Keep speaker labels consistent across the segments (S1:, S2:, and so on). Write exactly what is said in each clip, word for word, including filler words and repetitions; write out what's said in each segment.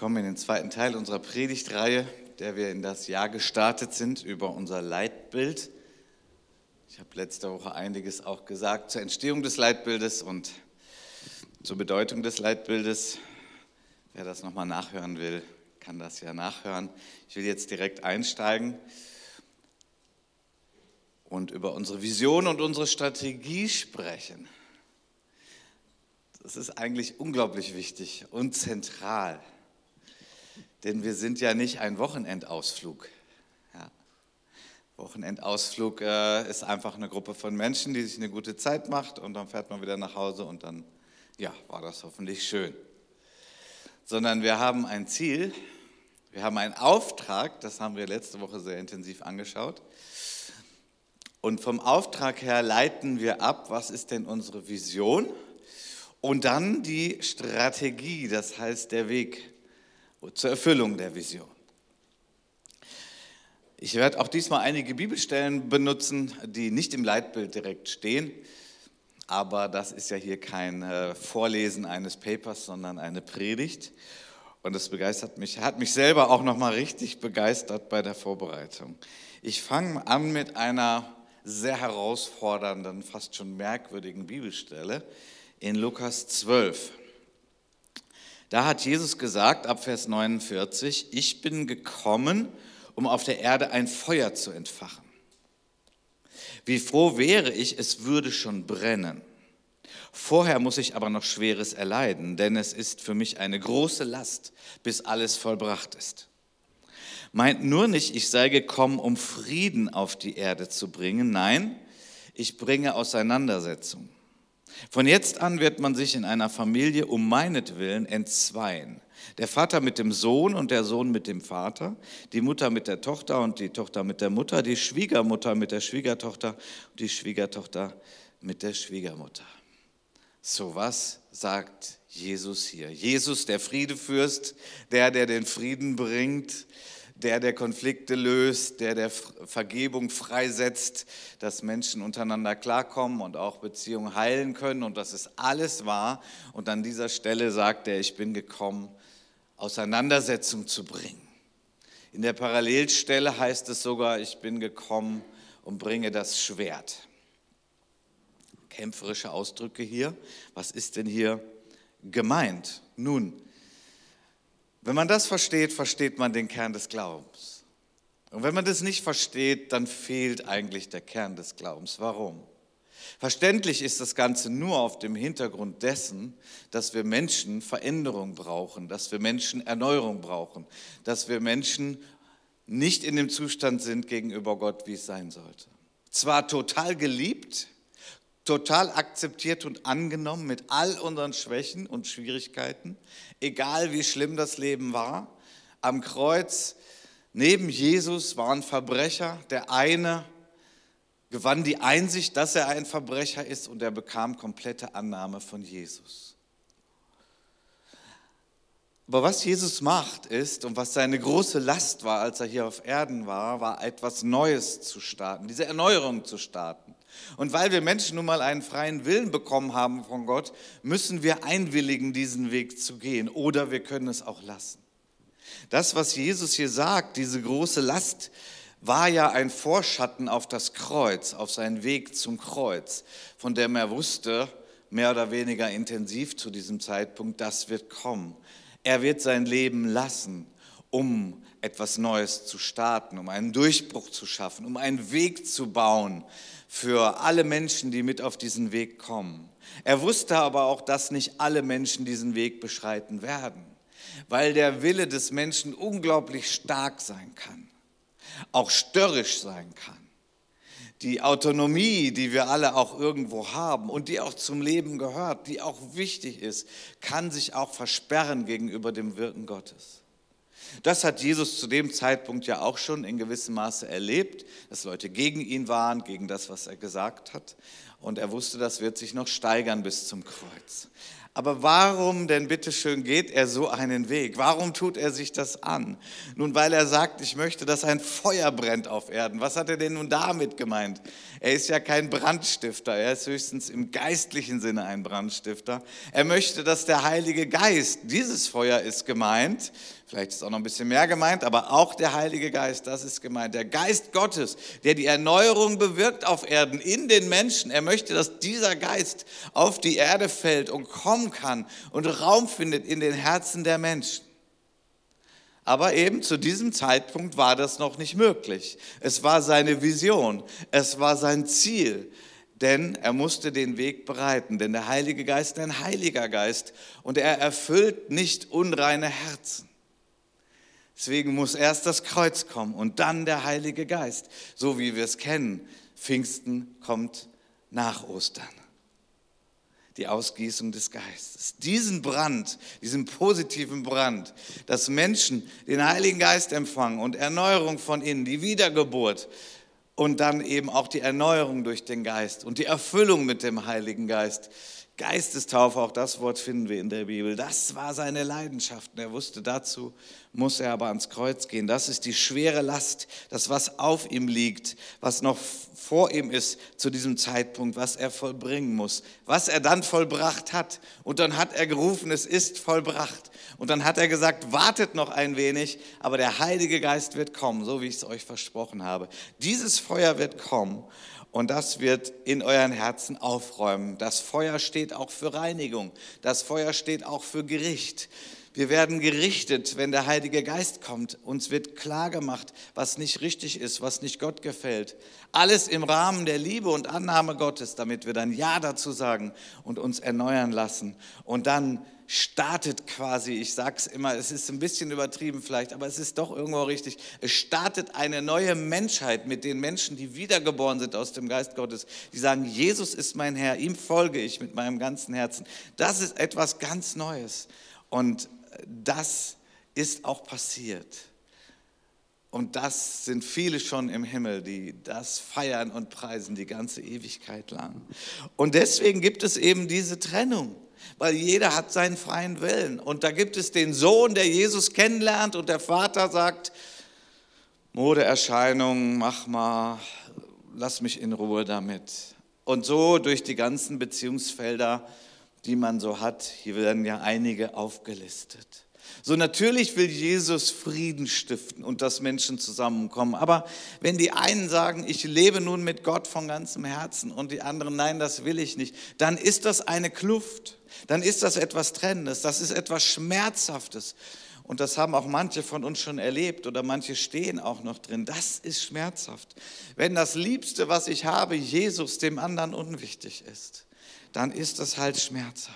S1: kommen in den zweiten Teil unserer Predigtreihe, der wir in das Jahr gestartet sind, über unser Leitbild. Ich habe letzte Woche einiges auch gesagt zur Entstehung des Leitbildes und zur Bedeutung des Leitbildes. Wer das nochmal nachhören will, kann das ja nachhören. Ich will jetzt direkt einsteigen und über unsere Vision und unsere Strategie sprechen. Das ist eigentlich unglaublich wichtig und zentral, denn wir sind ja nicht ein Wochenendausflug. Ja. Wochenendausflug äh, ist einfach eine Gruppe von Menschen, die sich eine gute Zeit macht und dann fährt man wieder nach Hause und dann, ja, war das hoffentlich schön. Sondern wir haben ein Ziel, wir haben einen Auftrag, das haben wir letzte Woche sehr intensiv angeschaut. Und vom Auftrag her leiten wir ab, was ist denn unsere Vision? Und dann die Strategie, das heißt der Weg zur Erfüllung der Vision. Ich werde auch diesmal einige Bibelstellen benutzen, die nicht im Leitbild direkt stehen, aber das ist ja hier kein Vorlesen eines Papers, sondern eine Predigt. Und das begeistert mich, hat mich selber auch nochmal richtig begeistert bei der Vorbereitung. Ich fange an mit einer sehr herausfordernden, fast schon merkwürdigen Bibelstelle in Lukas zwölf. Da hat Jesus gesagt, ab Vers neunundvierzig, ich bin gekommen, um auf der Erde ein Feuer zu entfachen. Wie froh wäre ich, es würde schon brennen. Vorher muss ich aber noch Schweres erleiden, denn es ist für mich eine große Last, bis alles vollbracht ist. Meint nur nicht, ich sei gekommen, um Frieden auf die Erde zu bringen. Nein, ich bringe Auseinandersetzung. Von jetzt an wird man sich in einer Familie um meinetwillen entzweien. Der Vater mit dem Sohn und der Sohn mit dem Vater, die Mutter mit der Tochter und die Tochter mit der Mutter, die Schwiegermutter mit der Schwiegertochter und die Schwiegertochter mit der Schwiegermutter. So was sagt Jesus hier. Jesus, der Friedefürst, der, der den Frieden bringt, der, der Konflikte löst, der, der Vergebung freisetzt, dass Menschen untereinander klarkommen und auch Beziehungen heilen können. Und das ist alles wahr. Und an dieser Stelle sagt er, ich bin gekommen, Auseinandersetzung zu bringen. In der Parallelstelle heißt es sogar, ich bin gekommen und bringe das Schwert. Kämpferische Ausdrücke hier. Was ist denn hier gemeint? Nun, wenn man das versteht, versteht man den Kern des Glaubens. Und wenn man das nicht versteht, dann fehlt eigentlich der Kern des Glaubens. Warum? Verständlich ist das Ganze nur auf dem Hintergrund dessen, dass wir Menschen Veränderung brauchen, dass wir Menschen Erneuerung brauchen, dass wir Menschen nicht in dem Zustand sind gegenüber Gott, wie es sein sollte. Zwar total geliebt, total akzeptiert und angenommen mit all unseren Schwächen und Schwierigkeiten, egal wie schlimm das Leben war. Am Kreuz neben Jesus waren Verbrecher. Der eine gewann die Einsicht, dass er ein Verbrecher ist und er bekam komplette Annahme von Jesus. Aber was Jesus macht ist und was seine große Last war, als er hier auf Erden war, war etwas Neues zu starten, diese Erneuerung zu starten. Und weil wir Menschen nun mal einen freien Willen bekommen haben von Gott, müssen wir einwilligen, diesen Weg zu gehen oder wir können es auch lassen. Das, was Jesus hier sagt, diese große Last, war ja ein Vorschatten auf das Kreuz, auf seinen Weg zum Kreuz, von dem er wusste, mehr oder weniger intensiv zu diesem Zeitpunkt, das wird kommen. Er wird sein Leben lassen, um etwas Neues zu starten, um einen Durchbruch zu schaffen, um einen Weg zu bauen für alle Menschen, die mit auf diesen Weg kommen. Er wusste aber auch, dass nicht alle Menschen diesen Weg beschreiten werden, weil der Wille des Menschen unglaublich stark sein kann, auch störrisch sein kann. Die Autonomie, die wir alle auch irgendwo haben und die auch zum Leben gehört, die auch wichtig ist, kann sich auch versperren gegenüber dem Wirken Gottes. Das hat Jesus zu dem Zeitpunkt ja auch schon in gewissem Maße erlebt, dass Leute gegen ihn waren, gegen das, was er gesagt hat. Und er wusste, das wird sich noch steigern bis zum Kreuz. Aber warum denn bitteschön geht er so einen Weg? Warum tut er sich das an? Nun, weil er sagt, ich möchte, dass ein Feuer brennt auf Erden. Was hat er denn nun damit gemeint? Er ist ja kein Brandstifter, er ist höchstens im geistlichen Sinne ein Brandstifter. Er möchte, dass der Heilige Geist, dieses Feuer ist gemeint, vielleicht ist auch noch ein bisschen mehr gemeint, aber auch der Heilige Geist, das ist gemeint. Der Geist Gottes, der die Erneuerung bewirkt auf Erden in den Menschen. Er möchte, dass dieser Geist auf die Erde fällt und kommen kann und Raum findet in den Herzen der Menschen. Aber eben zu diesem Zeitpunkt war das noch nicht möglich. Es war seine Vision, es war sein Ziel, denn er musste den Weg bereiten. Denn der Heilige Geist ist ein Heiliger Geist und er erfüllt nicht unreine Herzen. Deswegen muss erst das Kreuz kommen und dann der Heilige Geist, so wie wir es kennen. Pfingsten kommt nach Ostern. Die Ausgießung des Geistes. Diesen Brand, diesen positiven Brand, dass Menschen den Heiligen Geist empfangen und Erneuerung von innen, die Wiedergeburt und dann eben auch die Erneuerung durch den Geist und die Erfüllung mit dem Heiligen Geist. Geistestaufe, auch das Wort finden wir in der Bibel. Das war seine Leidenschaft. Und er wusste, dazu muss er aber ans Kreuz gehen. Das ist die schwere Last, das, was auf ihm liegt, was noch vor ihm ist zu diesem Zeitpunkt, was er vollbringen muss, was er dann vollbracht hat. Und dann hat er gerufen, es ist vollbracht. Und dann hat er gesagt, wartet noch ein wenig, aber der Heilige Geist wird kommen, so wie ich es euch versprochen habe. Dieses Feuer wird kommen. Und das wird in euren Herzen aufräumen. Das Feuer steht auch für Reinigung. Das Feuer steht auch für Gericht. Wir werden gerichtet, wenn der Heilige Geist kommt. Uns wird klar gemacht, was nicht richtig ist, was nicht Gott gefällt. Alles im Rahmen der Liebe und Annahme Gottes, damit wir dann Ja dazu sagen und uns erneuern lassen. Und dann startet quasi, ich sage es immer, es ist ein bisschen übertrieben vielleicht, aber es ist doch irgendwo richtig, es startet eine neue Menschheit mit den Menschen, die wiedergeboren sind aus dem Geist Gottes, die sagen, Jesus ist mein Herr, ihm folge ich mit meinem ganzen Herzen. Das ist etwas ganz Neues und das ist auch passiert. Und das sind viele schon im Himmel, die das feiern und preisen die ganze Ewigkeit lang. Und deswegen gibt es eben diese Trennung. Weil jeder hat seinen freien Willen. Und da gibt es den Sohn, der Jesus kennenlernt und der Vater sagt, Modeerscheinungen, mach mal, lass mich in Ruhe damit. Und so durch die ganzen Beziehungsfelder, die man so hat, hier werden ja einige aufgelistet. So natürlich will Jesus Frieden stiften und dass Menschen zusammenkommen. Aber wenn die einen sagen, ich lebe nun mit Gott von ganzem Herzen und die anderen, nein, das will ich nicht, dann ist das eine Kluft. Dann ist das etwas Trennendes, das ist etwas Schmerzhaftes. Und das haben auch manche von uns schon erlebt oder manche stehen auch noch drin. Das ist schmerzhaft. Wenn das Liebste, was ich habe, Jesus, dem anderen unwichtig ist, dann ist das halt schmerzhaft.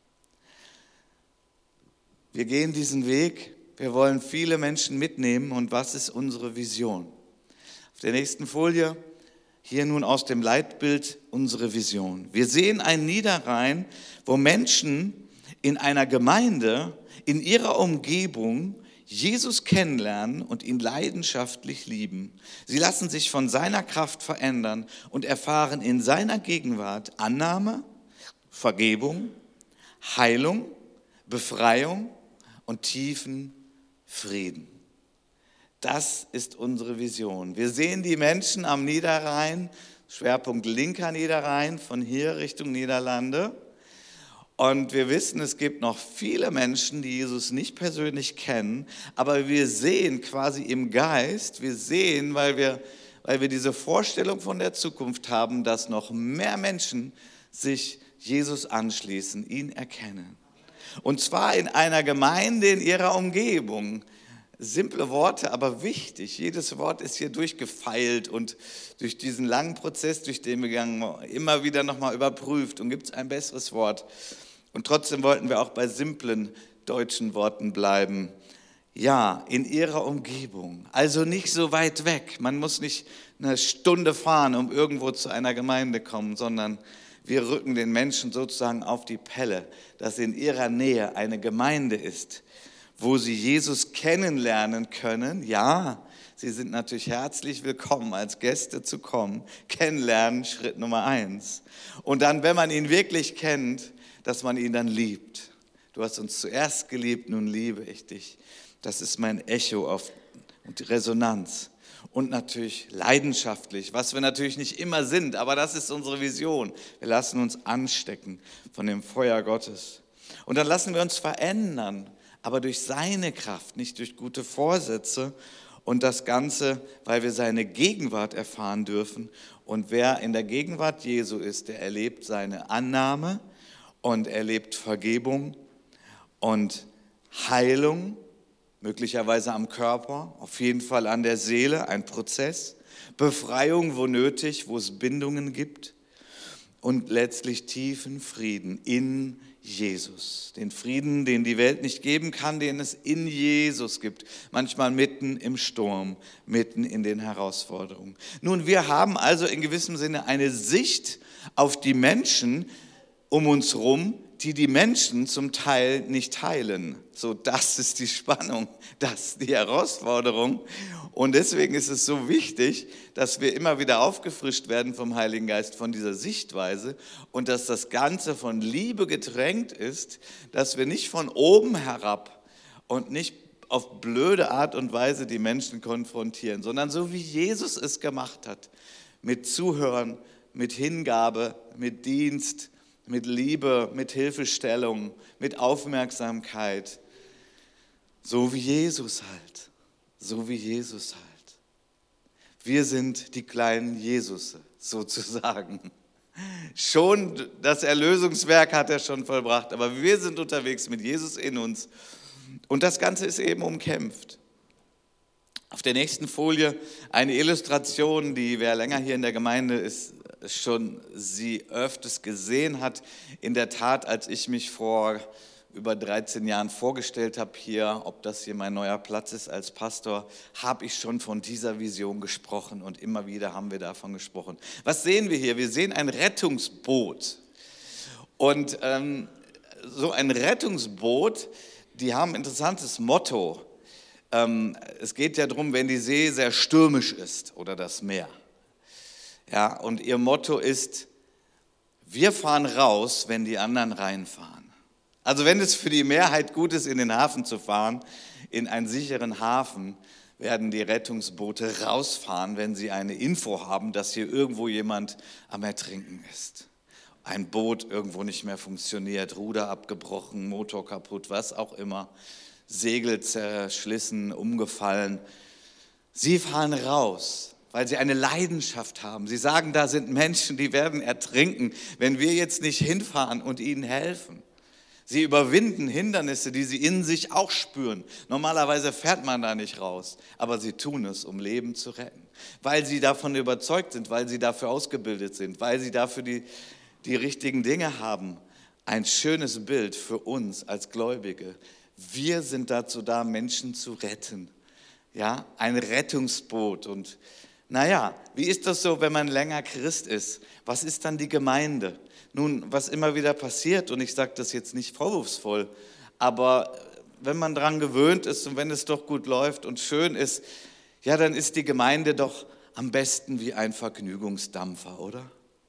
S1: Wir gehen diesen Weg, wir wollen viele Menschen mitnehmen und was ist unsere Vision? Auf der nächsten Folie, hier nun aus dem Leitbild unsere Vision. Wir sehen einen Niederrhein, wo Menschen in einer Gemeinde, in ihrer Umgebung Jesus kennenlernen und ihn leidenschaftlich lieben. Sie lassen sich von seiner Kraft verändern und erfahren in seiner Gegenwart Annahme, Vergebung, Heilung, Befreiung und tiefen Frieden. Das ist unsere Vision. Wir sehen die Menschen am Niederrhein, Schwerpunkt linker Niederrhein, von hier Richtung Niederlande. Und wir wissen, es gibt noch viele Menschen, die Jesus nicht persönlich kennen, aber wir sehen quasi im Geist, wir sehen, weil wir, weil wir diese Vorstellung von der Zukunft haben, dass noch mehr Menschen sich Jesus anschließen, ihn erkennen. Und zwar in einer Gemeinde in ihrer Umgebung. Simple Worte, aber wichtig. Jedes Wort ist hier durchgefeilt und durch diesen langen Prozess, durch den wir gegangen, immer wieder nochmal überprüft. Und gibt es ein besseres Wort? Und trotzdem wollten wir auch bei simplen deutschen Worten bleiben. Ja, in ihrer Umgebung. Also nicht so weit weg. Man muss nicht eine Stunde fahren, um irgendwo zu einer Gemeinde zu kommen, sondern wir rücken den Menschen sozusagen auf die Pelle, dass in ihrer Nähe eine Gemeinde ist, wo sie Jesus kennenlernen können. Ja, sie sind natürlich herzlich willkommen, als Gäste zu kommen. Kennenlernen, Schritt Nummer eins. Und dann, wenn man ihn wirklich kennt, dass man ihn dann liebt. Du hast uns zuerst geliebt, nun liebe ich dich. Das ist mein Echo auf und die Resonanz. Und natürlich leidenschaftlich, was wir natürlich nicht immer sind, aber das ist unsere Vision. Wir lassen uns anstecken von dem Feuer Gottes. Und dann lassen wir uns verändern, aber durch seine Kraft, nicht durch gute Vorsätze. Und das Ganze, weil wir seine Gegenwart erfahren dürfen. Und wer in der Gegenwart Jesu ist, der erlebt seine Annahme und erlebt Vergebung und Heilung, möglicherweise am Körper, auf jeden Fall an der Seele, ein Prozess. Befreiung, wo nötig, wo es Bindungen gibt. Und letztlich tiefen Frieden in Jesus. Den Frieden, den die Welt nicht geben kann, den es in Jesus gibt. Manchmal mitten im Sturm, mitten in den Herausforderungen. Nun, wir haben also in gewissem Sinne eine Sicht auf die Menschen um uns herum, die die Menschen zum Teil nicht teilen. So, das ist die Spannung, das ist die Herausforderung. Und deswegen ist es so wichtig, dass wir immer wieder aufgefrischt werden vom Heiligen Geist von dieser Sichtweise und dass das Ganze von Liebe getränkt ist, dass wir nicht von oben herab und nicht auf blöde Art und Weise die Menschen konfrontieren, sondern so wie Jesus es gemacht hat, mit Zuhören, mit Hingabe, mit Dienst, mit Liebe, mit Hilfestellung, mit Aufmerksamkeit. So wie Jesus halt. So wie Jesus halt. Wir sind die kleinen Jesusse, sozusagen. Schon das Erlösungswerk hat er schon vollbracht, aber wir sind unterwegs mit Jesus in uns. Und das Ganze ist eben umkämpft. Auf der nächsten Folie eine Illustration, die wer länger hier in der Gemeinde ist, schon sie öfters gesehen hat. In der Tat, als ich mich vor über dreizehn Jahren vorgestellt habe hier, ob das hier mein neuer Platz ist als Pastor, habe ich schon von dieser Vision gesprochen und immer wieder haben wir davon gesprochen. Was sehen wir hier? Wir sehen ein Rettungsboot. Und ähm, so ein Rettungsboot, die haben ein interessantes Motto. Ähm, es geht ja darum, wenn die See sehr stürmisch ist oder das Meer. Ja, und ihr Motto ist, wir fahren raus, wenn die anderen reinfahren. Also wenn es für die Mehrheit gut ist, in den Hafen zu fahren, in einen sicheren Hafen, werden die Rettungsboote rausfahren, wenn sie eine Info haben, dass hier irgendwo jemand am Ertrinken ist. Ein Boot irgendwo nicht mehr funktioniert, Ruder abgebrochen, Motor kaputt, was auch immer, Segel zerschlissen, umgefallen. Sie fahren raus, weil sie eine Leidenschaft haben. Sie sagen, da sind Menschen, die werden ertrinken, wenn wir jetzt nicht hinfahren und ihnen helfen. Sie überwinden Hindernisse, die sie in sich auch spüren. Normalerweise fährt man da nicht raus, aber sie tun es, um Leben zu retten. Weil sie davon überzeugt sind, weil sie dafür ausgebildet sind, weil sie dafür die, die richtigen Dinge haben. Ein schönes Bild für uns als Gläubige. Wir sind dazu da, Menschen zu retten. Ja, ein Rettungsboot. Und naja, wie ist das so, wenn man länger Christ ist? Was ist dann die Gemeinde? Nun, was immer wieder passiert, und ich sage das jetzt nicht vorwurfsvoll, aber wenn man daran gewöhnt ist und wenn es doch gut läuft und schön ist, ja, dann ist die Gemeinde doch am besten wie ein Vergnügungsdampfer, oder?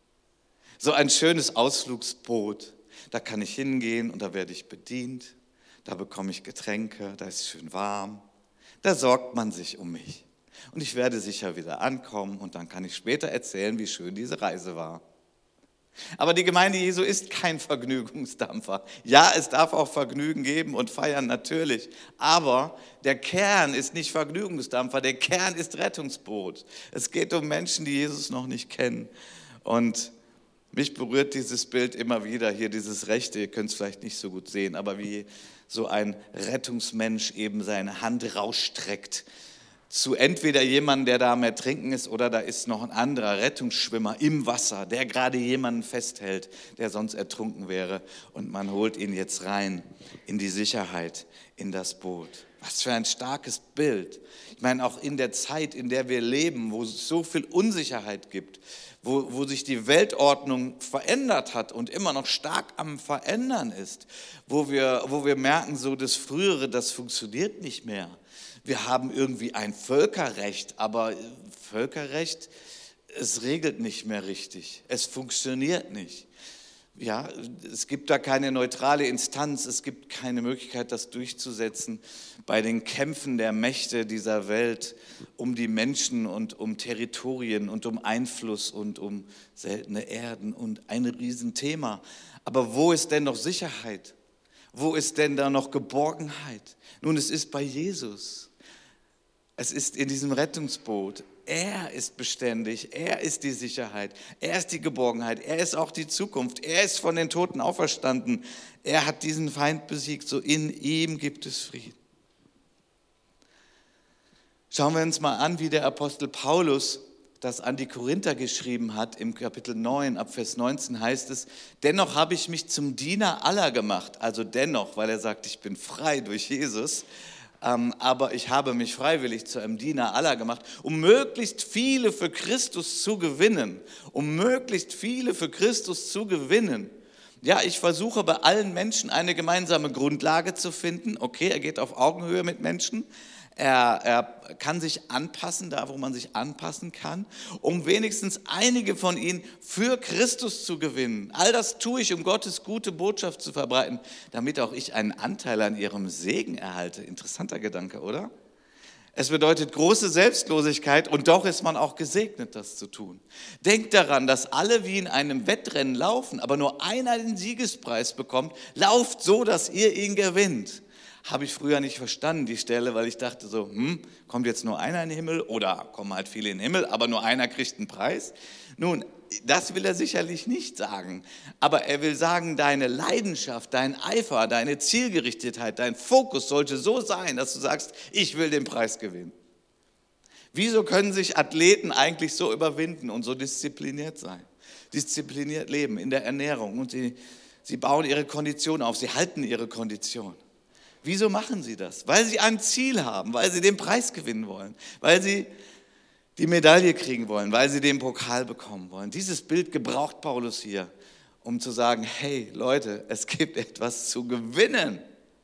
S1: So ein schönes Ausflugsboot, da kann ich hingehen und da werde ich bedient, da bekomme ich Getränke, da ist es schön warm, da sorgt man sich um mich. Und ich werde sicher wieder ankommen und dann kann ich später erzählen, wie schön diese Reise war. Aber die Gemeinde Jesu ist kein Vergnügungsdampfer. Ja, es darf auch Vergnügen geben und feiern natürlich. Aber der Kern ist nicht Vergnügungsdampfer, der Kern ist Rettungsboot. Es geht um Menschen, die Jesus noch nicht kennen. Und mich berührt dieses Bild immer wieder, hier dieses Rechte, ihr könnt es vielleicht nicht so gut sehen, aber wie so ein Rettungsmensch eben seine Hand rausstreckt zu entweder jemandem, der da am Ertrinken ist, oder da ist noch ein anderer Rettungsschwimmer im Wasser, der gerade jemanden festhält, der sonst ertrunken wäre. Und man holt ihn jetzt rein in die Sicherheit, in das Boot. Was für ein starkes Bild. Ich meine, auch in der Zeit, in der wir leben, wo es so viel Unsicherheit gibt, wo, wo sich die Weltordnung verändert hat und immer noch stark am Verändern ist, wo wir, wo wir merken, so das Frühere, das funktioniert nicht mehr. Wir haben irgendwie ein Völkerrecht, aber Völkerrecht, es regelt nicht mehr richtig. Es funktioniert nicht. Ja, es gibt da keine neutrale Instanz, es gibt keine Möglichkeit, das durchzusetzen bei den Kämpfen der Mächte dieser Welt um die Menschen und um Territorien und um Einfluss und um seltene Erden und ein Riesenthema. Aber wo ist denn noch Sicherheit? Wo ist denn da noch Geborgenheit? Nun, es ist bei Jesus. Es ist in diesem Rettungsboot. Er ist beständig, er ist die Sicherheit, er ist die Geborgenheit, er ist auch die Zukunft, er ist von den Toten auferstanden, er hat diesen Feind besiegt, so in ihm gibt es Frieden. Schauen wir uns mal an, wie der Apostel Paulus das an die Korinther geschrieben hat. Im Kapitel neun, ab Vers neunzehn heißt es, dennoch habe ich mich zum Diener aller gemacht, also dennoch, weil er sagt, ich bin frei durch Jesus, Ähm, aber ich habe mich freiwillig zu einem Diener aller gemacht, um möglichst viele für Christus zu gewinnen. Um möglichst viele für Christus zu gewinnen. Ja, ich versuche bei allen Menschen eine gemeinsame Grundlage zu finden. Okay, er geht auf Augenhöhe mit Menschen. Er, er kann sich anpassen, da wo man sich anpassen kann, um wenigstens einige von ihnen für Christus zu gewinnen. All das tue ich, um Gottes gute Botschaft zu verbreiten, damit auch ich einen Anteil an ihrem Segen erhalte. Interessanter Gedanke, oder? Es bedeutet große Selbstlosigkeit und doch ist man auch gesegnet, das zu tun. Denkt daran, dass alle wie in einem Wettrennen laufen, aber nur einer den Siegespreis bekommt. Lauft so, dass ihr ihn gewinnt. Habe ich früher nicht verstanden, die Stelle, weil ich dachte so, hm, kommt jetzt nur einer in den Himmel oder kommen halt viele in den Himmel, aber nur einer kriegt einen Preis? Nun, das will er sicherlich nicht sagen, aber er will sagen, deine Leidenschaft, dein Eifer, deine Zielgerichtetheit, dein Fokus sollte so sein, dass du sagst, ich will den Preis gewinnen. Wieso können sich Athleten eigentlich so überwinden und so diszipliniert sein? Diszipliniert leben in der Ernährung und sie, sie bauen ihre Kondition auf, sie halten ihre Kondition. Wieso machen sie das? Weil sie ein Ziel haben, weil sie den Preis gewinnen wollen, weil sie die Medaille kriegen wollen, weil sie den Pokal bekommen wollen. Dieses Bild gebraucht Paulus hier, um zu sagen, hey Leute, es gibt etwas zu gewinnen.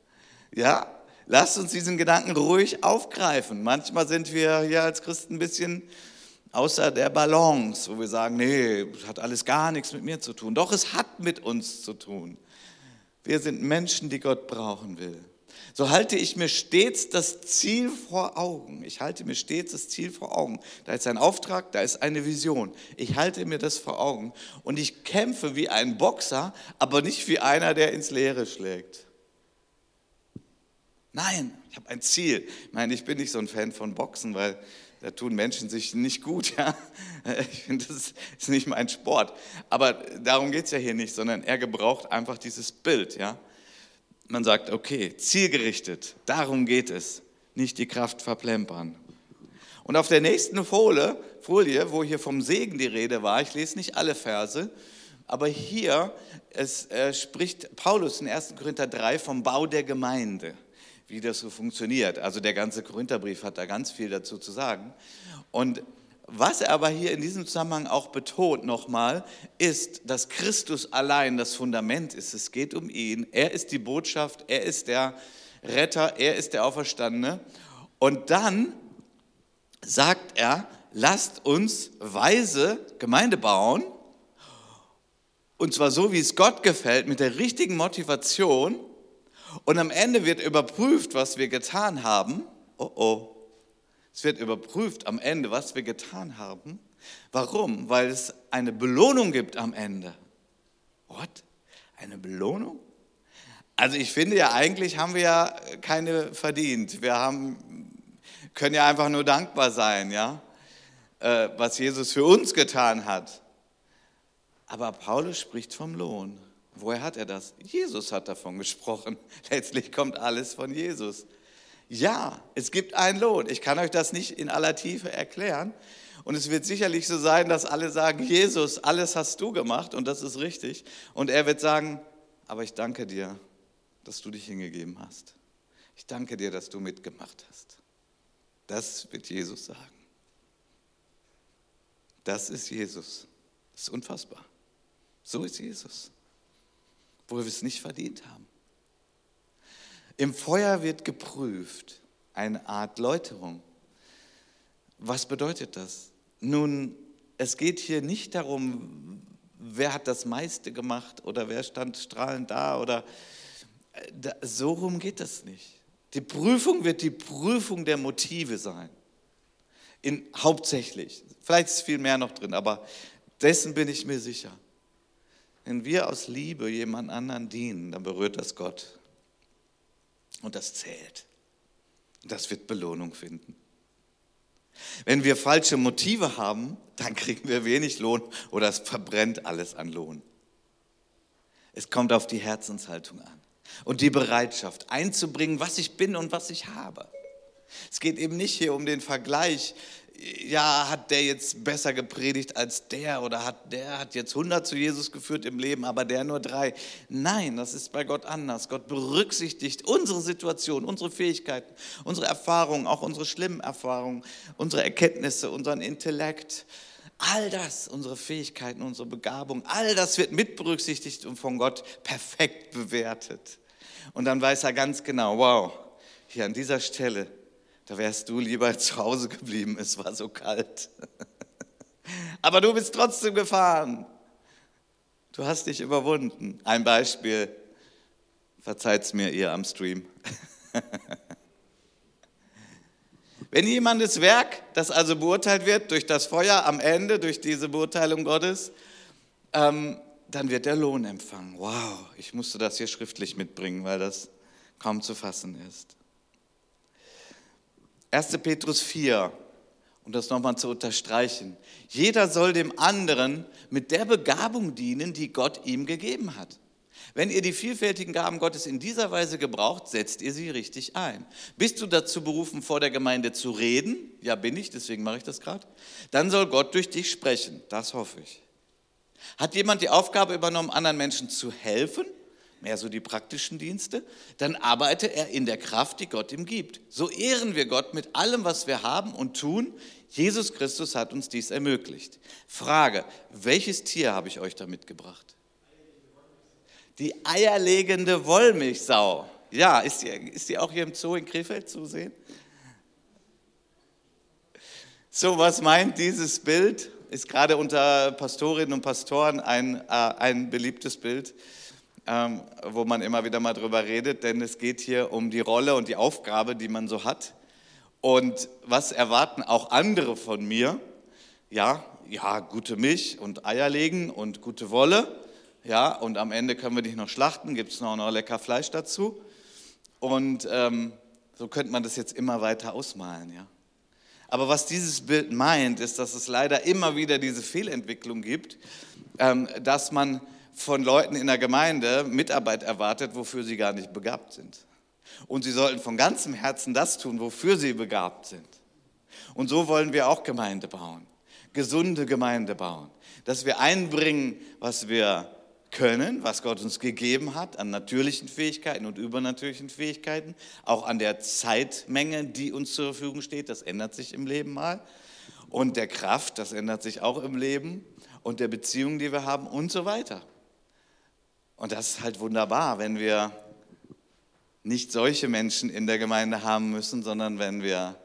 S1: Ja, lasst uns diesen Gedanken ruhig aufgreifen. Manchmal sind wir hier als Christen ein bisschen außer der Balance, wo wir sagen, nee, das hat alles gar nichts mit mir zu tun. Doch es hat mit uns zu tun. Wir sind Menschen, die Gott brauchen will. So halte ich mir stets das Ziel vor Augen. Ich halte mir stets das Ziel vor Augen. Da ist ein Auftrag, da ist eine Vision. Ich halte mir das vor Augen und ich kämpfe wie ein Boxer, aber nicht wie einer, der ins Leere schlägt. Nein, ich habe ein Ziel. Ich meine, ich bin nicht so ein Fan von Boxen, weil da tun Menschen sich nicht gut. Ja? Ich finde, das ist nicht mein Sport. Aber darum geht es ja hier nicht, sondern er gebraucht einfach dieses Bild, ja. Man sagt, okay, zielgerichtet, darum geht es, nicht die Kraft verplempern. Und auf der nächsten Folie, Folie, wo hier vom Segen die Rede war, ich lese nicht alle Verse, aber hier es, äh, spricht Paulus in ersten Korinther drei vom Bau der Gemeinde, wie das so funktioniert. Also der ganze Korintherbrief hat da ganz viel dazu zu sagen. Und was er aber hier in diesem Zusammenhang auch betont nochmal, ist, dass Christus allein das Fundament ist. Es geht um ihn. Er ist die Botschaft, er ist der Retter, er ist der Auferstandene. Und dann sagt er, lasst uns weise Gemeinde bauen. Und zwar so, wie es Gott gefällt, mit der richtigen Motivation. Und am Ende wird überprüft, was wir getan haben. Oh oh. Es wird überprüft am Ende, was wir getan haben. Warum? Weil es eine Belohnung gibt am Ende. What? Eine Belohnung? Also ich finde ja, eigentlich haben wir ja keine verdient. Wir haben, können ja einfach nur dankbar sein, ja, äh, was Jesus für uns getan hat. Aber Paulus spricht vom Lohn. Woher hat er das? Jesus hat davon gesprochen. Letztlich kommt alles von Jesus. Ja, es gibt einen Lohn. Ich kann euch das nicht in aller Tiefe erklären. Und es wird sicherlich so sein, dass alle sagen, Jesus, alles hast du gemacht und das ist richtig. Und er wird sagen, aber ich danke dir, dass du dich hingegeben hast. Ich danke dir, dass du mitgemacht hast. Das wird Jesus sagen. Das ist Jesus. Das ist unfassbar. So ist Jesus. Wo wir es nicht verdient haben. Im Feuer wird geprüft, eine Art Läuterung. Was bedeutet das? Nun, es geht hier nicht darum, wer hat das meiste gemacht oder wer stand strahlend da oder da, so rum geht das nicht. Die Prüfung wird die Prüfung der Motive sein. In, hauptsächlich. Vielleicht ist viel mehr noch drin, aber dessen bin ich mir sicher. Wenn wir aus Liebe jemand anderen dienen, dann berührt das Gott. Und das zählt. Und das wird Belohnung finden. Wenn wir falsche Motive haben, dann kriegen wir wenig Lohn oder es verbrennt alles an Lohn. Es kommt auf die Herzenshaltung an und die Bereitschaft einzubringen, was ich bin und was ich habe. Es geht eben nicht hier um den Vergleich, ja, hat der jetzt besser gepredigt als der oder hat der hat jetzt hundert zu Jesus geführt im Leben, aber der nur drei. Nein, das ist bei Gott anders. Gott berücksichtigt unsere Situation, unsere Fähigkeiten, unsere Erfahrungen, auch unsere schlimmen Erfahrungen, unsere Erkenntnisse, unseren Intellekt. All das, unsere Fähigkeiten, unsere Begabung, all das wird mit berücksichtigt und von Gott perfekt bewertet. Und dann weiß er ganz genau, wow, hier an dieser Stelle, da wärst du lieber zu Hause geblieben, es war so kalt. Aber du bist trotzdem gefahren. Du hast dich überwunden. Ein Beispiel, verzeiht's mir ihr am Stream. Wenn jemandes Werk, das also beurteilt wird durch das Feuer am Ende, durch diese Beurteilung Gottes, ähm, dann wird der Lohn empfangen. Wow, ich musste das hier schriftlich mitbringen, weil das kaum zu fassen ist. erster Petrus vier, um das nochmal zu unterstreichen. Jeder soll dem anderen mit der Begabung dienen, die Gott ihm gegeben hat. Wenn ihr die vielfältigen Gaben Gottes in dieser Weise gebraucht, setzt ihr sie richtig ein. Bist du dazu berufen, vor der Gemeinde zu reden? Ja, bin ich, deswegen mache ich das gerade. Dann soll Gott durch dich sprechen, das hoffe ich. Hat jemand die Aufgabe übernommen, anderen Menschen zu helfen? Mehr so die praktischen Dienste, dann arbeite er in der Kraft, die Gott ihm gibt. So ehren wir Gott mit allem, was wir haben und tun. Jesus Christus hat uns dies ermöglicht. Frage, welches Tier habe ich euch da mitgebracht? Die eierlegende Wollmilchsau. Ja, ist die, ist die auch hier im Zoo in Krefeld zu sehen? So, was meint dieses Bild? Ist gerade unter Pastorinnen und Pastoren ein, äh, ein beliebtes Bild. Ähm, wo man immer wieder mal drüber redet, denn es geht hier um die Rolle und die Aufgabe, die man so hat. Und was erwarten auch andere von mir? Ja, ja, gute Milch und Eier legen und gute Wolle. Ja, und am Ende können wir dich noch schlachten, gibt es noch, noch lecker Fleisch dazu. Und ähm, so könnte man das jetzt immer weiter ausmalen, ja. Aber was dieses Bild meint, ist, dass es leider immer wieder diese Fehlentwicklung gibt, ähm, dass man von Leuten in der Gemeinde Mitarbeit erwartet, wofür sie gar nicht begabt sind. Und sie sollten von ganzem Herzen das tun, wofür sie begabt sind. Und so wollen wir auch Gemeinde bauen, gesunde Gemeinde bauen, dass wir einbringen, was wir können, was Gott uns gegeben hat, an natürlichen Fähigkeiten und übernatürlichen Fähigkeiten, auch an der Zeitmenge, die uns zur Verfügung steht, das ändert sich im Leben mal, und der Kraft, das ändert sich auch im Leben, und der Beziehung, die wir haben und so weiter. Und das ist halt wunderbar, wenn wir nicht solche Menschen in der Gemeinde haben müssen, sondern wenn wir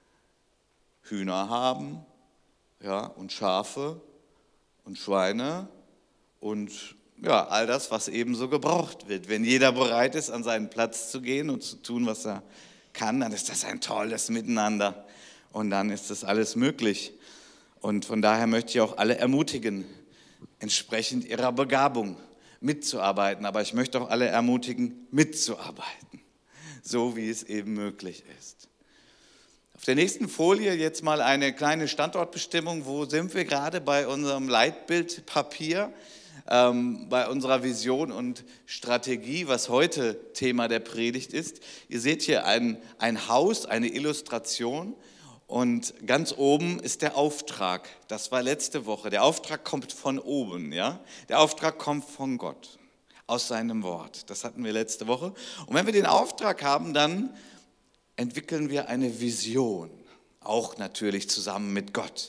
S1: Hühner haben, ja, und Schafe und Schweine und ja, all das, was ebenso gebraucht wird. Wenn jeder bereit ist, an seinen Platz zu gehen und zu tun, was er kann, dann ist das ein tolles Miteinander und dann ist das alles möglich. Und von daher möchte ich auch alle ermutigen, entsprechend ihrer Begabung mitzuarbeiten. Aber ich möchte auch alle ermutigen, mitzuarbeiten, so wie es eben möglich ist. Auf der nächsten Folie jetzt mal eine kleine Standortbestimmung. Wo sind wir gerade bei unserem Leitbildpapier, ähm, bei unserer Vision und Strategie, was heute Thema der Predigt ist? Ihr seht hier ein, ein Haus, eine Illustration. Und ganz oben ist der Auftrag. Das war letzte Woche. Der Auftrag kommt von oben, ja? Der Auftrag kommt von Gott, aus seinem Wort. Das hatten wir letzte Woche. Und wenn wir den Auftrag haben, dann entwickeln wir eine Vision, auch natürlich zusammen mit Gott.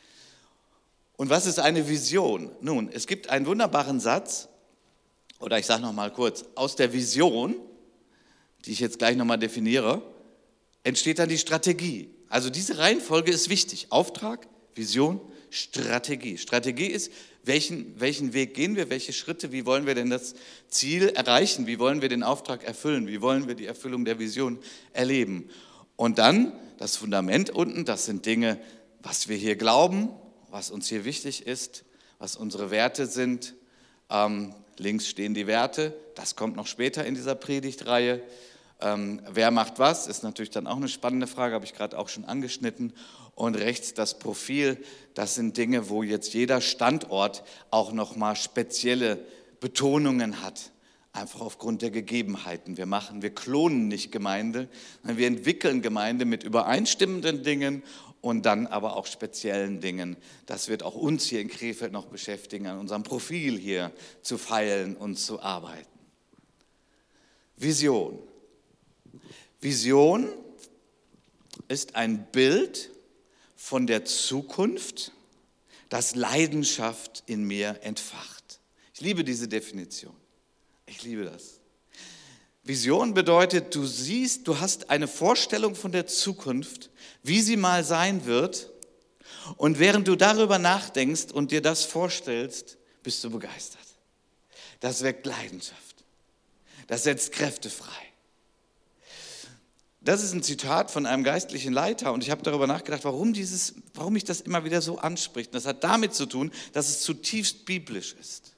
S1: Und was ist eine Vision? Nun, es gibt einen wunderbaren Satz, oder ich sage noch mal kurz, aus der Vision, die ich jetzt gleich noch mal definiere, entsteht dann die Strategie. Also diese Reihenfolge ist wichtig. Auftrag, Vision, Strategie. Strategie ist, Welchen, welchen Weg gehen wir, welche Schritte, wie wollen wir denn das Ziel erreichen, wie wollen wir den Auftrag erfüllen, wie wollen wir die Erfüllung der Vision erleben. Und dann das Fundament unten, das sind Dinge, was wir hier glauben, was uns hier wichtig ist, was unsere Werte sind. Ähm, links stehen die Werte, das kommt noch später in dieser Predigtreihe. Ähm, wer macht was, ist natürlich dann auch eine spannende Frage, habe ich gerade auch schon angeschnitten. Und rechts das Profil, das sind Dinge, wo jetzt jeder Standort auch nochmal spezielle Betonungen hat, einfach aufgrund der Gegebenheiten. Wir machen, wir klonen nicht Gemeinde, sondern wir entwickeln Gemeinde mit übereinstimmenden Dingen und dann aber auch speziellen Dingen. Das wird auch uns hier in Krefeld noch beschäftigen, an unserem Profil hier zu feilen und zu arbeiten. Vision. Vision ist ein Bild von der Zukunft, das Leidenschaft in mir entfacht. Ich liebe diese Definition. Ich liebe das. Vision bedeutet, du siehst, du hast eine Vorstellung von der Zukunft, wie sie mal sein wird. Und während du darüber nachdenkst und dir das vorstellst, bist du begeistert. Das weckt Leidenschaft. Das setzt Kräfte frei. Das ist ein Zitat von einem geistlichen Leiter und ich habe darüber nachgedacht, warum, dieses, warum mich das immer wieder so anspricht. Das hat damit zu tun, dass es zutiefst biblisch ist.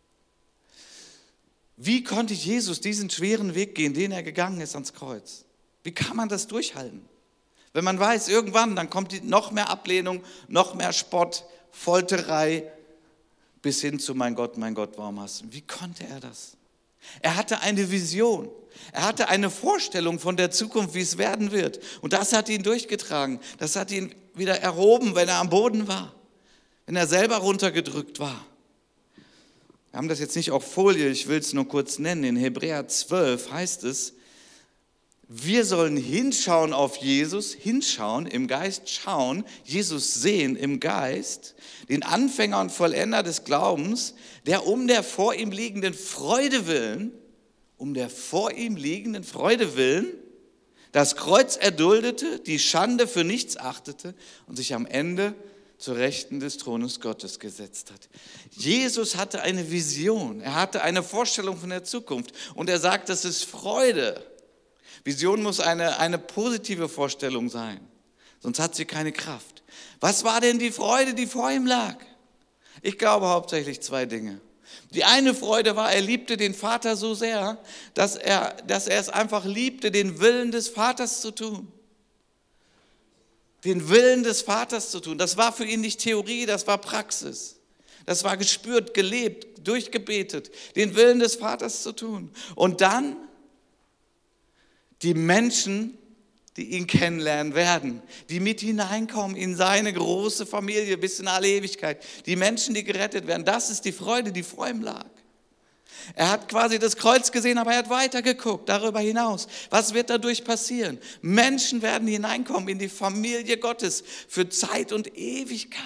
S1: Wie konnte Jesus diesen schweren Weg gehen, den er gegangen ist ans Kreuz? Wie kann man das durchhalten? Wenn man weiß, irgendwann, dann kommt die, noch mehr Ablehnung, noch mehr Spott, Folterei, bis hin zu mein Gott, mein Gott, warum hast du? Wie konnte er das? Er hatte eine Vision. Er hatte eine Vorstellung von der Zukunft, wie es werden wird. Und das hat ihn durchgetragen. Das hat ihn wieder erhoben, wenn er am Boden war. Wenn er selber runtergedrückt war. Wir haben das jetzt nicht auf Folie, ich will es nur kurz nennen. In Hebräer zwölf heißt es, wir sollen hinschauen auf Jesus, hinschauen, im Geist schauen, Jesus sehen im Geist, den Anfänger und Vollender des Glaubens, der um der vor ihm liegenden Freude willen, um der vor ihm liegenden Freude willen, das Kreuz erduldete, die Schande für nichts achtete und sich am Ende zur Rechten des Thrones Gottes gesetzt hat. Jesus hatte eine Vision, er hatte eine Vorstellung von der Zukunft und er sagt, das ist Freude. Vision muss eine, eine positive Vorstellung sein, sonst hat sie keine Kraft. Was war denn die Freude, die vor ihm lag? Ich glaube hauptsächlich zwei Dinge. Die eine Freude war, er liebte den Vater so sehr, dass er, dass er es einfach liebte, den Willen des Vaters zu tun. Den Willen des Vaters zu tun. Das war für ihn nicht Theorie, das war Praxis. Das war gespürt, gelebt, durchgebetet, den Willen des Vaters zu tun. Und dann die Menschen, die ihn kennenlernen werden, die mit hineinkommen in seine große Familie bis in alle Ewigkeit. Die Menschen, die gerettet werden, das ist die Freude, die vor ihm lag. Er hat quasi das Kreuz gesehen, aber er hat weitergeguckt, darüber hinaus. Was wird dadurch passieren? Menschen werden hineinkommen in die Familie Gottes für Zeit und Ewigkeit.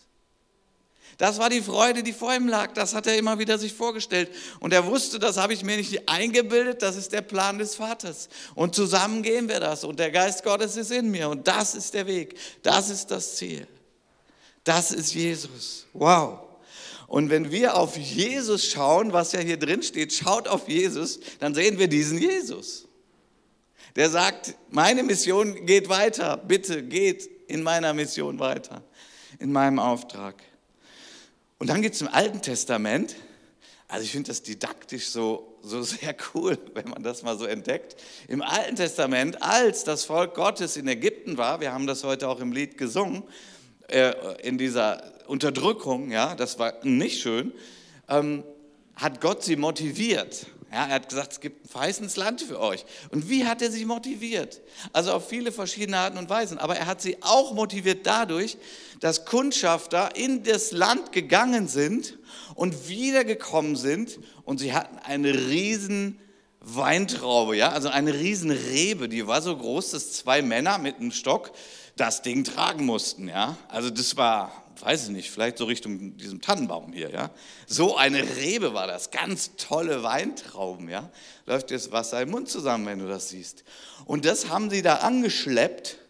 S1: Das war die Freude, die vor ihm lag. Das hat er immer wieder sich vorgestellt. Und er wusste, das habe ich mir nicht eingebildet, das ist der Plan des Vaters. Und zusammen gehen wir das. Und der Geist Gottes ist in mir. Und das ist der Weg. Das ist das Ziel. Das ist Jesus. Wow. Und wenn wir auf Jesus schauen, was ja hier drin steht, schaut auf Jesus, dann sehen wir diesen Jesus. Der sagt, meine Mission geht weiter. Bitte geht in meiner Mission weiter. In meinem Auftrag. Und dann geht es im Alten Testament, also ich finde das didaktisch so, so sehr cool, wenn man das mal so entdeckt. Im Alten Testament, als das Volk Gottes in Ägypten war, wir haben das heute auch im Lied gesungen, äh, in dieser Unterdrückung, ja, das war nicht schön, ähm, hat Gott sie motiviert. Ja, er hat gesagt, es gibt ein verheißenes Land für euch. Und wie hat er sie motiviert? Also auf viele verschiedene Arten und Weisen. Aber er hat sie auch motiviert dadurch, dass Kundschafter in das Land gegangen sind und wiedergekommen sind. Und sie hatten eine riesen Weintraube, ja, also eine riesen Rebe. Die war so groß, dass zwei Männer mit einem Stock das Ding tragen mussten. Ja, also das war... weiß ich nicht, vielleicht so Richtung diesem Tannenbaum hier, ja. So eine Rebe war das, ganz tolle Weintrauben, ja. Läuft dir das Wasser im Mund zusammen, wenn du das siehst. Und das haben sie da angeschleppt,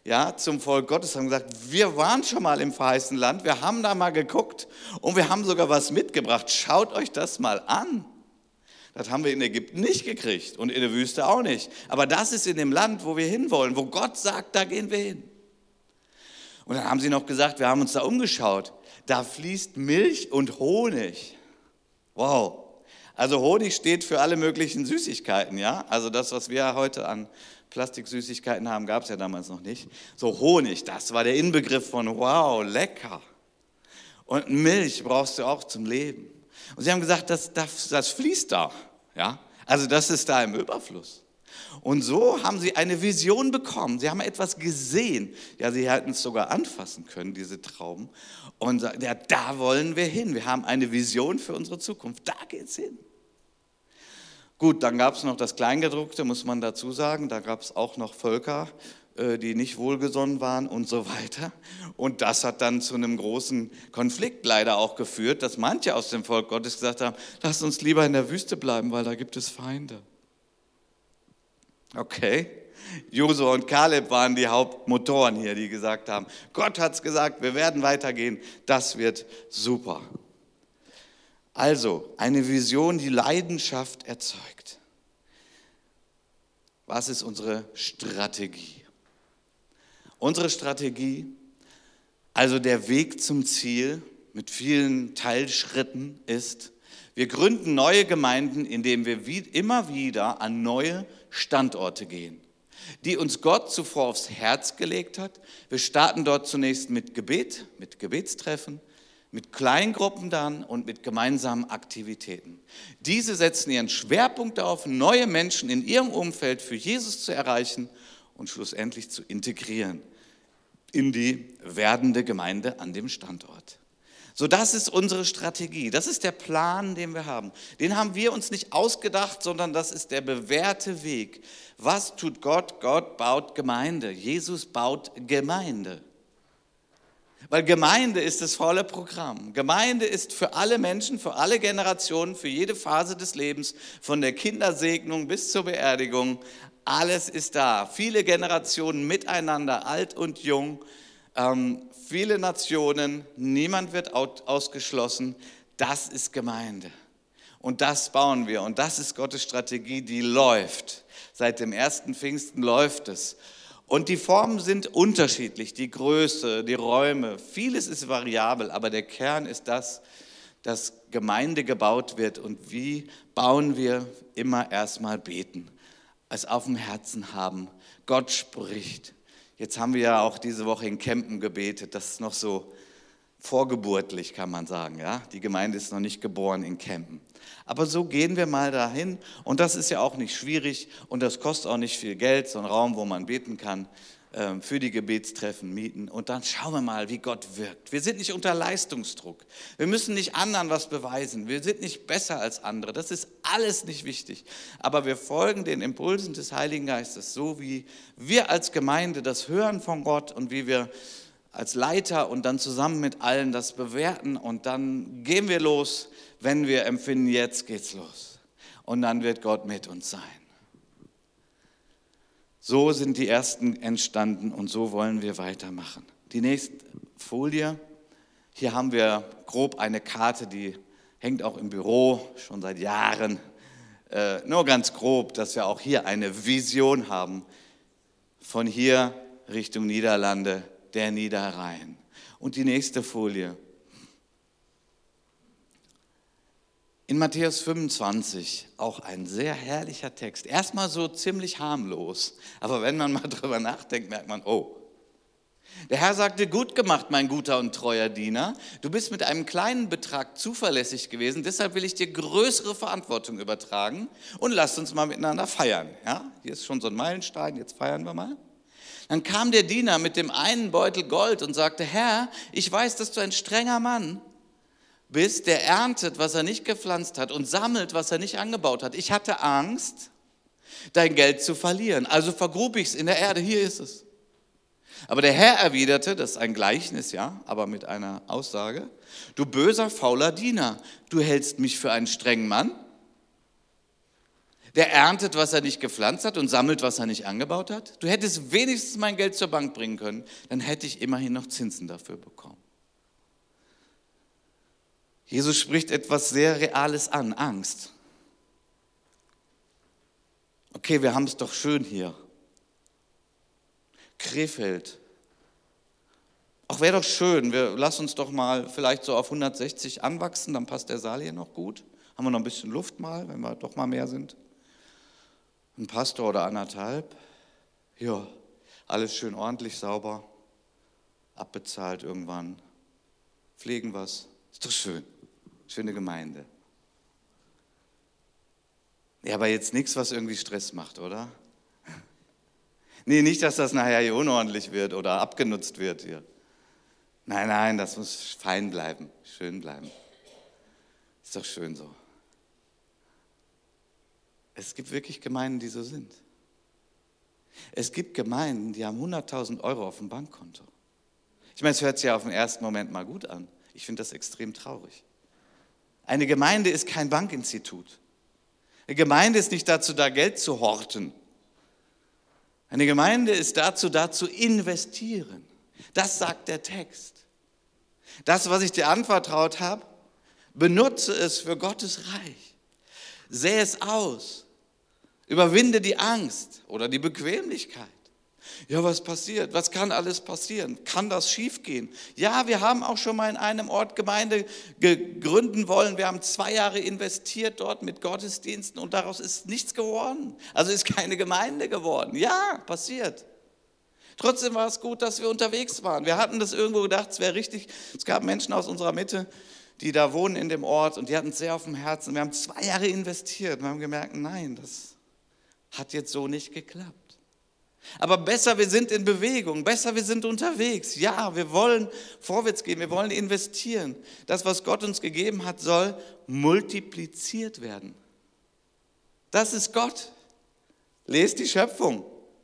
S1: ja, zum Volk Gottes, haben gesagt, wir waren schon mal im verheißenen Land, wir haben da mal geguckt und wir haben sogar was mitgebracht. Schaut euch das mal an. Das haben wir in Ägypten nicht gekriegt und in der Wüste auch nicht. Aber das ist in dem Land, wo wir hinwollen, wo Gott sagt, da gehen wir hin. Und dann haben sie noch gesagt, wir haben uns da umgeschaut. Da fließt Milch und Honig. Wow. Also Honig steht für alle möglichen Süßigkeiten, ja. Also das, was wir heute an Plastiksüßigkeiten haben, gab es ja damals noch nicht. So Honig, das war der Inbegriff von wow, lecker. Und Milch brauchst du auch zum Leben. Und sie haben gesagt, das, das, das fließt da, ja. Also das ist da im Überfluss. Und so haben sie eine Vision bekommen. Sie haben etwas gesehen. Ja, sie hätten es sogar anfassen können, diese Trauben. Und sagen, ja, da wollen wir hin. Wir haben eine Vision für unsere Zukunft. Da geht's hin. Gut, dann gab es noch das Kleingedruckte, muss man dazu sagen. Da gab es auch noch Völker, die nicht wohlgesonnen waren und so weiter. Und das hat dann zu einem großen Konflikt leider auch geführt, dass manche aus dem Volk Gottes gesagt haben, lasst uns lieber in der Wüste bleiben, weil da gibt es Feinde. Okay, Josua und Kaleb waren die Hauptmotoren hier, die gesagt haben, Gott hat es gesagt, wir werden weitergehen, das wird super. Also, eine Vision, die Leidenschaft erzeugt. Was ist unsere Strategie? Unsere Strategie, also der Weg zum Ziel mit vielen Teilschritten ist, wir gründen neue Gemeinden, indem wir wie, immer wieder an neue Standorte gehen, die uns Gott zuvor aufs Herz gelegt hat. Wir starten dort zunächst mit Gebet, mit Gebetstreffen, mit Kleingruppen dann und mit gemeinsamen Aktivitäten. Diese setzen ihren Schwerpunkt darauf, neue Menschen in ihrem Umfeld für Jesus zu erreichen und schlussendlich zu integrieren in die werdende Gemeinde an dem Standort. So, das ist unsere Strategie, das ist der Plan, den wir haben. Den haben wir uns nicht ausgedacht, sondern das ist der bewährte Weg. Was tut Gott? Gott baut Gemeinde. Jesus baut Gemeinde. Weil Gemeinde ist das volle Programm. Gemeinde ist für alle Menschen, für alle Generationen, für jede Phase des Lebens, von der Kindersegnung bis zur Beerdigung. Alles ist da. Viele Generationen miteinander, alt und jung. Ähm, viele Nationen, niemand wird ausgeschlossen. Das ist Gemeinde. Und das bauen wir. Und das ist Gottes Strategie, die läuft. Seit dem ersten Pfingsten läuft es. Und die Formen sind unterschiedlich, die Größe, die Räume. Vieles ist variabel, aber der Kern ist das, dass Gemeinde gebaut wird. Und wie bauen wir? Immer erstmal beten, es auf dem Herzen haben. Gott spricht. Jetzt haben wir ja auch diese Woche in Kempen gebetet. Das ist noch so vorgeburtlich, kann man sagen. Ja? Die Gemeinde ist noch nicht geboren in Kempen. Aber so gehen wir mal dahin. Und das ist ja auch nicht schwierig. Und das kostet auch nicht viel Geld. So ein Raum, wo man beten kann, für die Gebetstreffen mieten. Und dann schauen wir mal, wie Gott wirkt. Wir sind nicht unter Leistungsdruck. Wir müssen nicht anderen was beweisen. Wir sind nicht besser als andere. Das ist alles nicht wichtig. Aber wir folgen den Impulsen des Heiligen Geistes, so wie wir als Gemeinde das hören von Gott und wie wir als Leiter und dann zusammen mit allen das bewerten. Und dann gehen wir los, wenn wir empfinden, jetzt geht's los. Und dann wird Gott mit uns sein. So sind die ersten entstanden und so wollen wir weitermachen. Die nächste Folie, hier haben wir grob eine Karte, die hängt auch im Büro schon seit Jahren. Äh, nur ganz grob, dass wir auch hier eine Vision haben, von hier Richtung Niederlande, der Niederrhein. Und die nächste Folie. In Matthäus fünfundzwanzig, auch ein sehr herrlicher Text. Erstmal so ziemlich harmlos, aber wenn man mal drüber nachdenkt, merkt man, oh. Der Herr sagte, gut gemacht, mein guter und treuer Diener. Du bist mit einem kleinen Betrag zuverlässig gewesen, deshalb will ich dir größere Verantwortung übertragen und lasst uns mal miteinander feiern. Ja? Hier ist schon so ein Meilenstein, jetzt feiern wir mal. Dann kam der Diener mit dem einen Beutel Gold und sagte, Herr, ich weiß, dass du ein strenger Mann bist, der erntet, was er nicht gepflanzt hat und sammelt, was er nicht angebaut hat. Ich hatte Angst, dein Geld zu verlieren, also vergrub ich es in der Erde, hier ist es. Aber der Herr erwiderte, das ist ein Gleichnis, ja, aber mit einer Aussage, du böser, fauler Diener, du hältst mich für einen strengen Mann? Der erntet, was er nicht gepflanzt hat und sammelt, was er nicht angebaut hat. Du hättest wenigstens mein Geld zur Bank bringen können, dann hätte ich immerhin noch Zinsen dafür bekommen. Jesus spricht etwas sehr Reales an, Angst. Okay, wir haben es doch schön hier. Krefeld. Ach, wäre doch schön, wir lassen uns doch mal vielleicht so auf hundertsechzig anwachsen, dann passt der Saal hier noch gut. Haben wir noch ein bisschen Luft mal, wenn wir doch mal mehr sind. Ein Pastor oder anderthalb. Ja, alles schön ordentlich, sauber, abbezahlt irgendwann. Pflegen was. Ist doch schön. Schöne Gemeinde. Ja, aber jetzt nichts, was irgendwie Stress macht, oder? Nee, nicht, dass das nachher hier unordentlich wird oder abgenutzt wird hier. Nein, nein, das muss fein bleiben, schön bleiben. Ist doch schön so. Es gibt wirklich Gemeinden, die so sind. Es gibt Gemeinden, die haben hunderttausend Euro auf dem Bankkonto. Ich meine, es hört sich ja auf den ersten Moment mal gut an. Ich finde das extrem traurig. Eine Gemeinde ist kein Bankinstitut. Eine Gemeinde ist nicht dazu da, Geld zu horten. Eine Gemeinde ist dazu da, zu investieren. Das sagt der Text. Das, was ich dir anvertraut habe, benutze es für Gottes Reich. Säe es aus. Überwinde die Angst oder die Bequemlichkeit. Ja, was passiert? Was kann alles passieren? Kann das schiefgehen? Ja, wir haben auch schon mal in einem Ort Gemeinde gründen wollen. Wir haben zwei Jahre investiert dort mit Gottesdiensten und daraus ist nichts geworden. Also ist keine Gemeinde geworden. Ja, passiert. Trotzdem war es gut, dass wir unterwegs waren. Wir hatten das irgendwo gedacht, es wäre richtig. Es gab Menschen aus unserer Mitte, die da wohnen in dem Ort und die hatten es sehr auf dem Herzen. Wir haben zwei Jahre investiert und haben gemerkt, nein, das hat jetzt so nicht geklappt. Aber besser, wir sind in Bewegung, besser, wir sind unterwegs. Ja, wir wollen vorwärts gehen, wir wollen investieren. Das, was Gott uns gegeben hat, soll multipliziert werden. Das ist Gott. Lest die Schöpfung.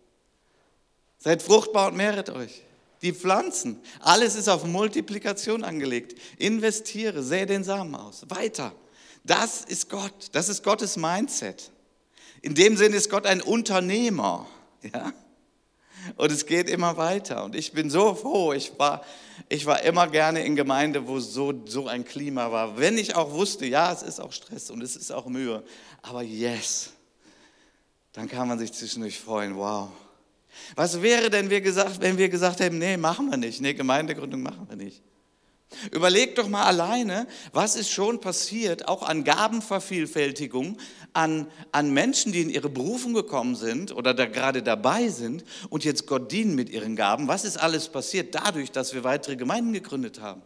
S1: Seid fruchtbar und mehret euch. Die Pflanzen, alles ist auf Multiplikation angelegt. Investiere, säe den Samen aus. Weiter. Das ist Gott. Das ist Gottes Mindset. In dem Sinne ist Gott ein Unternehmer. Ja? Und es geht immer weiter. Und ich bin so froh. Ich war, ich war immer gerne in Gemeinde, wo so, so ein Klima war. Wenn ich auch wusste, ja, es ist auch Stress und es ist auch Mühe. Aber yes, dann kann man sich zwischendurch freuen. Wow. Was wäre denn, wir gesagt, wenn wir gesagt hätten, nee, machen wir nicht. Nee, Gemeindegründung machen wir nicht. Überleg doch mal alleine, was ist schon passiert, auch an Gabenvervielfältigung, an, an Menschen, die in ihre Berufung gekommen sind oder da gerade dabei sind und jetzt Gott dienen mit ihren Gaben. Was ist alles passiert dadurch, dass wir weitere Gemeinden gegründet haben?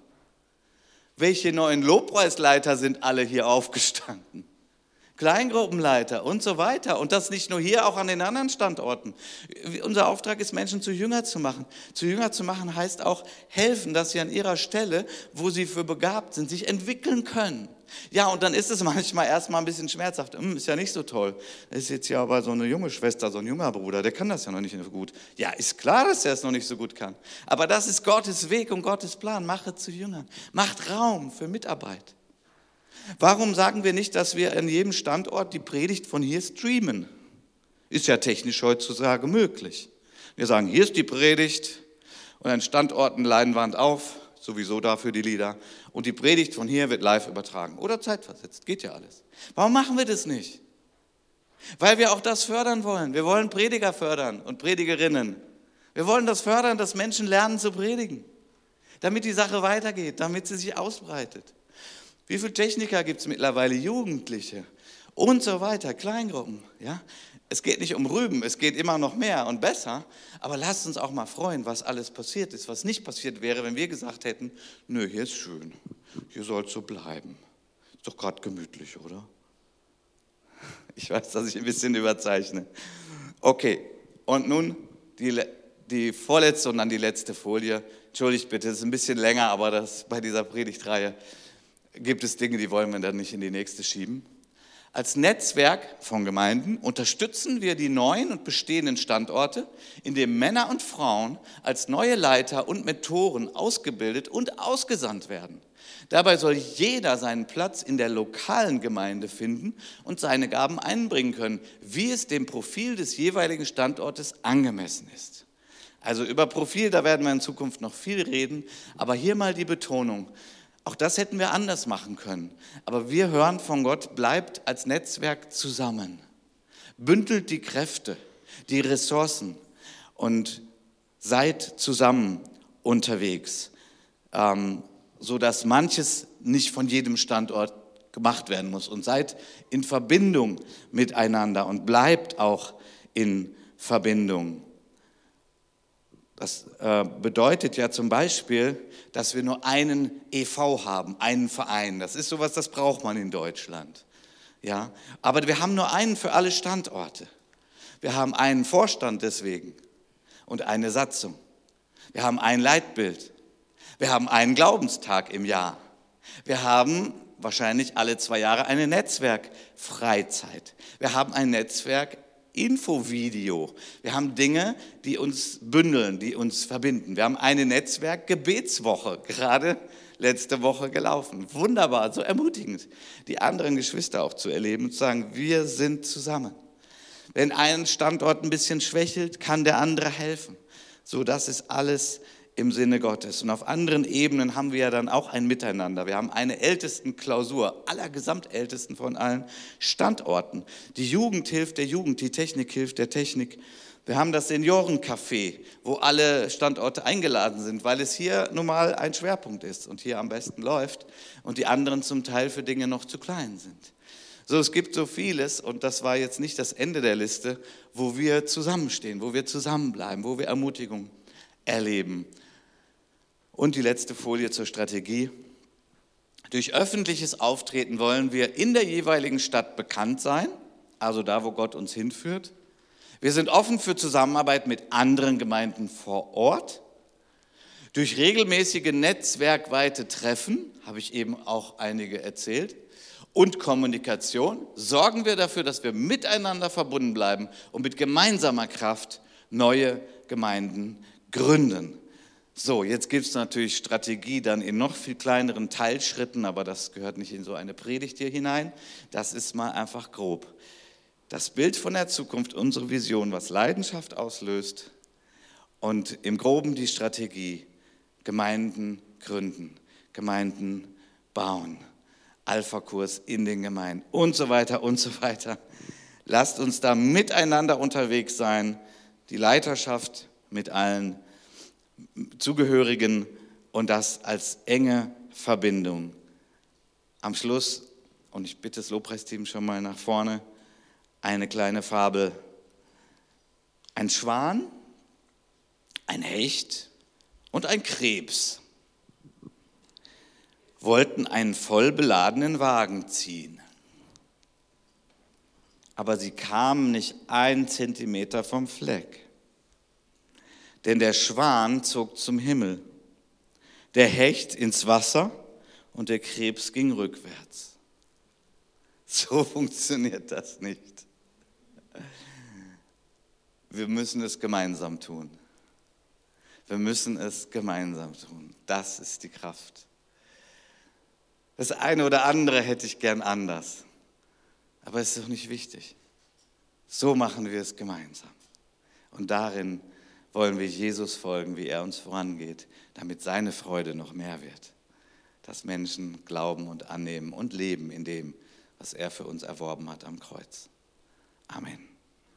S1: Welche neuen Lobpreisleiter sind alle hier aufgestanden? Kleingruppenleiter und so weiter. Und das nicht nur hier, auch an den anderen Standorten. Unser Auftrag ist, Menschen zu Jünger zu machen. Zu Jünger zu machen heißt auch helfen, dass sie an ihrer Stelle, wo sie für begabt sind, sich entwickeln können. Ja, und dann ist es manchmal erstmal ein bisschen schmerzhaft. Hm, ist ja nicht so toll. Das ist jetzt ja aber so eine junge Schwester, so ein junger Bruder, der kann das ja noch nicht so gut. Ja, ist klar, dass er es noch nicht so gut kann. Aber das ist Gottes Weg und Gottes Plan. Mache zu Jüngern. Macht Raum für Mitarbeit. Warum sagen wir nicht, dass wir an jedem Standort die Predigt von hier streamen? Ist ja technisch heutzutage möglich. Wir sagen, hier ist die Predigt und an Standorten Leinwand auf, sowieso dafür die Lieder. Und die Predigt von hier wird live übertragen oder zeitversetzt, geht ja alles. Warum machen wir das nicht? Weil wir auch das fördern wollen. Wir wollen Prediger fördern und Predigerinnen. Wir wollen das fördern, dass Menschen lernen zu predigen, damit die Sache weitergeht, damit sie sich ausbreitet. Wie viele Techniker gibt es mittlerweile, Jugendliche und so weiter, Kleingruppen. Ja? Es geht nicht um Rüben, es geht immer noch mehr und besser, aber lasst uns auch mal freuen, was alles passiert ist, was nicht passiert wäre, wenn wir gesagt hätten, nö, hier ist schön, hier soll es so bleiben. Ist doch gerade gemütlich, oder? Ich weiß, dass ich ein bisschen überzeichne. Okay, und nun die, die vorletzte und dann die letzte Folie. Entschuldigt bitte, es ist ein bisschen länger, aber das bei dieser Predigtreihe gibt es Dinge, die wollen wir dann nicht in die nächste schieben. Als Netzwerk von Gemeinden unterstützen wir die neuen und bestehenden Standorte, indem Männer und Frauen als neue Leiter und Mentoren ausgebildet und ausgesandt werden. Dabei soll jeder seinen Platz in der lokalen Gemeinde finden und seine Gaben einbringen können, wie es dem Profil des jeweiligen Standortes angemessen ist. Also über Profil, da werden wir in Zukunft noch viel reden, aber hier mal die Betonung. Auch das hätten wir anders machen können. Aber wir hören von Gott, bleibt als Netzwerk zusammen. Bündelt die Kräfte, die Ressourcen und seid zusammen unterwegs, ähm, sodass manches nicht von jedem Standort gemacht werden muss. Und seid in Verbindung miteinander und bleibt auch in Verbindung. Das äh, bedeutet ja zum Beispiel, dass wir nur einen E V haben, einen Verein. Das ist sowas, das braucht man in Deutschland. Ja? Aber wir haben nur einen für alle Standorte. Wir haben einen Vorstand deswegen und eine Satzung. Wir haben ein Leitbild. Wir haben einen Glaubenstag im Jahr. Wir haben wahrscheinlich alle zwei Jahre eine Netzwerkfreizeit. Wir haben ein Netzwerk Infovideo. Wir haben Dinge, die uns bündeln, die uns verbinden. Wir haben eine Netzwerk-Gebetswoche, gerade letzte Woche gelaufen. Wunderbar, so ermutigend, die anderen Geschwister auch zu erleben und zu sagen, wir sind zusammen. Wenn ein Standort ein bisschen schwächelt, kann der andere helfen. So, das ist alles im Sinne Gottes. Und auf anderen Ebenen haben wir ja dann auch ein Miteinander. Wir haben eine Ältestenklausur aller Gesamtältesten von allen Standorten. Die Jugend hilft der Jugend, die Technik hilft der Technik. Wir haben das Seniorencafé, wo alle Standorte eingeladen sind, weil es hier nun mal ein Schwerpunkt ist und hier am besten läuft und die anderen zum Teil für Dinge noch zu klein sind. So, es gibt so vieles und das war jetzt nicht das Ende der Liste, wo wir zusammenstehen, wo wir zusammenbleiben, wo wir Ermutigung erleben. Und die letzte Folie zur Strategie. Durch öffentliches Auftreten wollen wir in der jeweiligen Stadt bekannt sein, also da, wo Gott uns hinführt. Wir sind offen für Zusammenarbeit mit anderen Gemeinden vor Ort. Durch regelmäßige netzwerkweite Treffen, habe ich eben auch einige erzählt, und Kommunikation sorgen wir dafür, dass wir miteinander verbunden bleiben und mit gemeinsamer Kraft neue Gemeinden gründen. So, jetzt gibt es natürlich Strategie dann in noch viel kleineren Teilschritten, aber das gehört nicht in so eine Predigt hier hinein. Das ist mal einfach grob. Das Bild von der Zukunft, unsere Vision, was Leidenschaft auslöst und im Groben die Strategie, Gemeinden gründen, Gemeinden bauen, Alpha-Kurs in den Gemeinden und so weiter und so weiter. Lasst uns da miteinander unterwegs sein, die Leiterschaft mit allen Zugehörigen und das als enge Verbindung. Am Schluss, und ich bitte das Lobpreisteam schon mal nach vorne, eine kleine Fabel. Ein Schwan, ein Hecht und ein Krebs wollten einen voll beladenen Wagen ziehen. Aber sie kamen nicht einen Zentimeter vom Fleck. Denn der Schwan zog zum Himmel, der Hecht ins Wasser und der Krebs ging rückwärts. So funktioniert das nicht. Wir müssen es gemeinsam tun. Wir müssen es gemeinsam tun. Das ist die Kraft. Das eine oder andere hätte ich gern anders. Aber es ist doch nicht wichtig. So machen wir es gemeinsam. Und darin wollen wir Jesus folgen, wie er uns vorangeht, damit seine Freude noch mehr wird. Dass Menschen glauben und annehmen und leben in dem, was er für uns erworben hat am Kreuz. Amen.